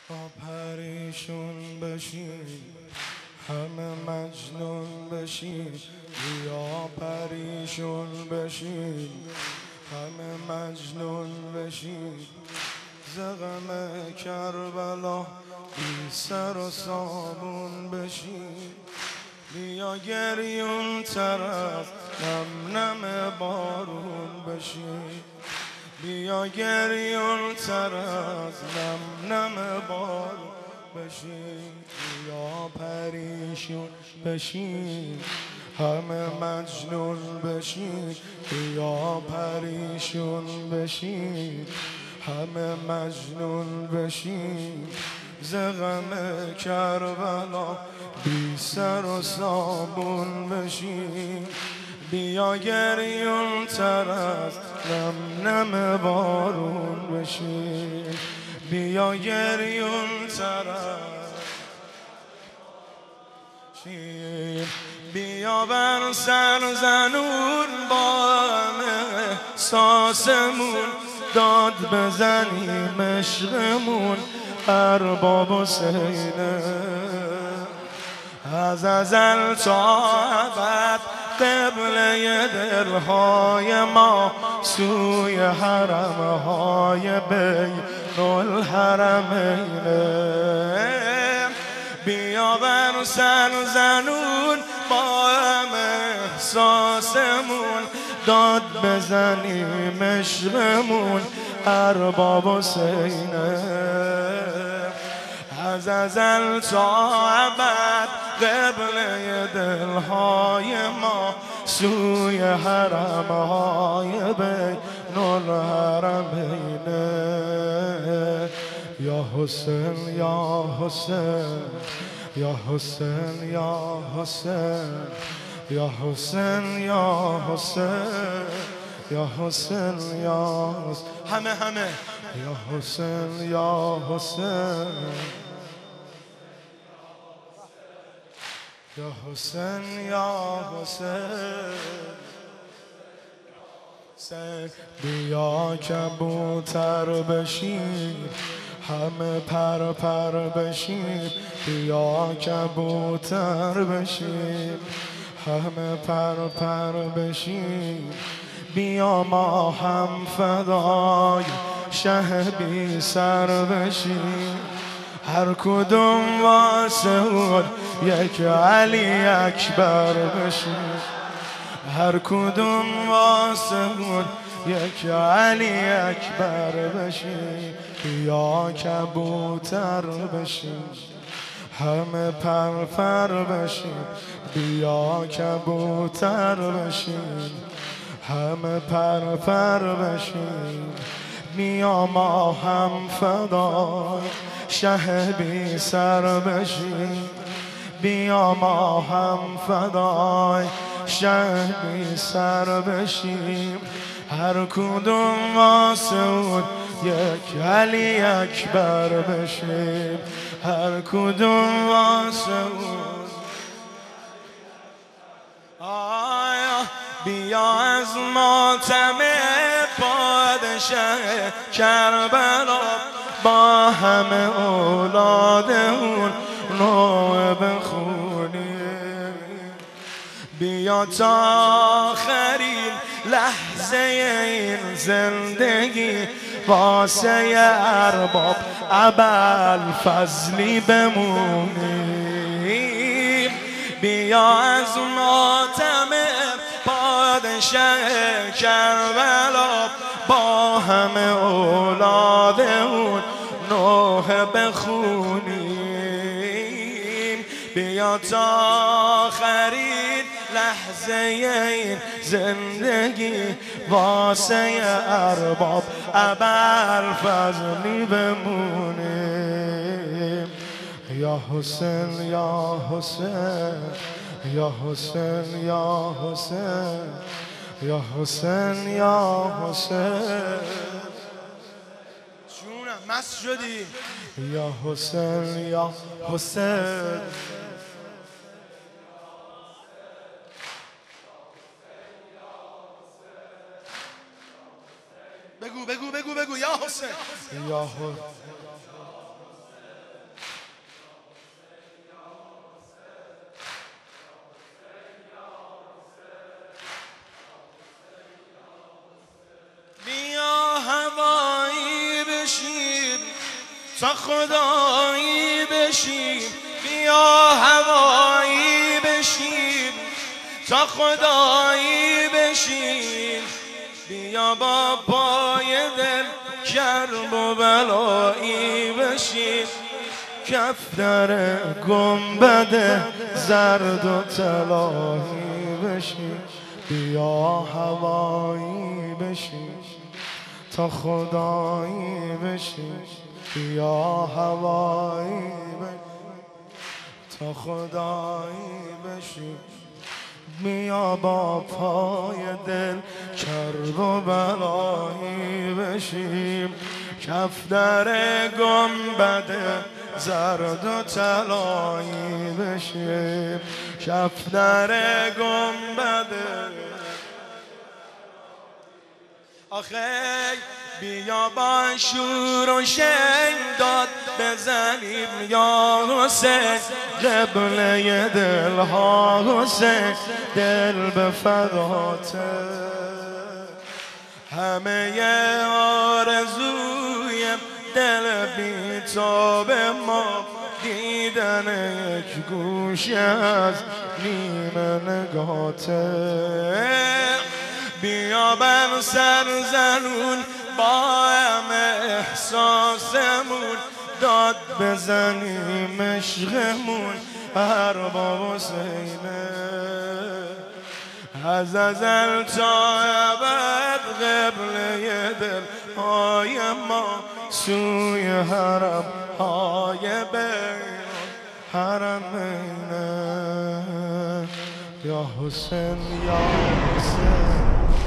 پریشون بشین همه مجنون بشین، بیا پریشون بشین همه مجنون بشین، ز غم کربلا بی سر و صابون بشین، بیا گریون تر از نم نم بارون بشین، بیا گریون تر از نم نم بارون بشین، بیا پریشون بشین همه مجنون بشین، بیا پریشون بشین همه مجنون بشین، ز غم کربلا بی سر و صابون بشین، بیا گریون تر از نم نم بارون بشین، بیا گریون تر از بیا بر سر زنون با احساسمون داد بزنیم عشقمون ارباب حسینه، از ازل تا ابد قبله دلهای ما سوی حرمهای بین الحرمینه، بیا بر سر زنون با احساسمون داد بزنیم عشقمون ارباب حسینه، از ازل تا ابد قبله دلهای ما سوی حرمهای بین الحرمینه، یا حسین یا حسین یا حسین یا حسین یا حسین یا حسین یا حسین یا همه یا حسین یا حسین یا حسین یا حسین، بیا کبوتر بشیم همه پر پر بشیم، بیا کبوتر بشیم همه پر پر بشیم، بیا ما هم فدای شه بی سر بشیم، هر کدوم واسه اون یک علی اکبر بشیم، هر کدوم واسه اون یک علی اکبر بشیم، بیا کبوتر بشیم همه پر پر بشیم، بیا کبوتر بشیم همه پر پر بشیم، بیا ما هم فدای شه بی سر بشیم، بیا ما هم فدای شه بی سر بشیم، هر کدوم واسه اون یک علی اکبر بشیم، هر کدوم واسه اون بیا از ماتم پادشه کربلا با همه اولاد اون نوع بخونیم، بیا تا آخرین لحظه این زندگی واسه ارباب ابوالفضلی بمونیم، بیا از ماتم پادشه کربلا با همه اولاد اون نوح بخونیم، بیا تا آخرین لحظه این زندگی واسه ارباب ابوالفضلی بمونیم، یا حسین یا حسین یا حسین یا حسین یا حسین یا حسین، جونم مست شدی یا حسین یا حسین، بگو یا حسین یا حسین تا خدایی بشیم، بیا هوایی بشیم، تا خدایی بشیم، بیا با پای دل کرب و بلایی بشیم، کفتر گنبد زرد و طلایی بشیم، بیا هوایی بشیم، تا خدایی بشیم، بیا هوایی بشیم، تا خدایی بشیم، بیا با پای دل کرب و بلایی بشیم، کفتر گنبد زرد و طلایی بشیم، کفتر گنبد. آخه بیا با شور و شنگ داد بزنیم یا حسین، قبله دلها حسین، دل به فداته، همه آرزوی دل بی‌تاب ما دیدن یک گوشه از نیمه نگاته، بیا بر سر زنون با همه احساسمون داد بزنیم عشقمون ارباب حسینه، از ازل تا ابد قبله دلهای ما سوی حرم های بین حرمینه، یا حسین یا حسین.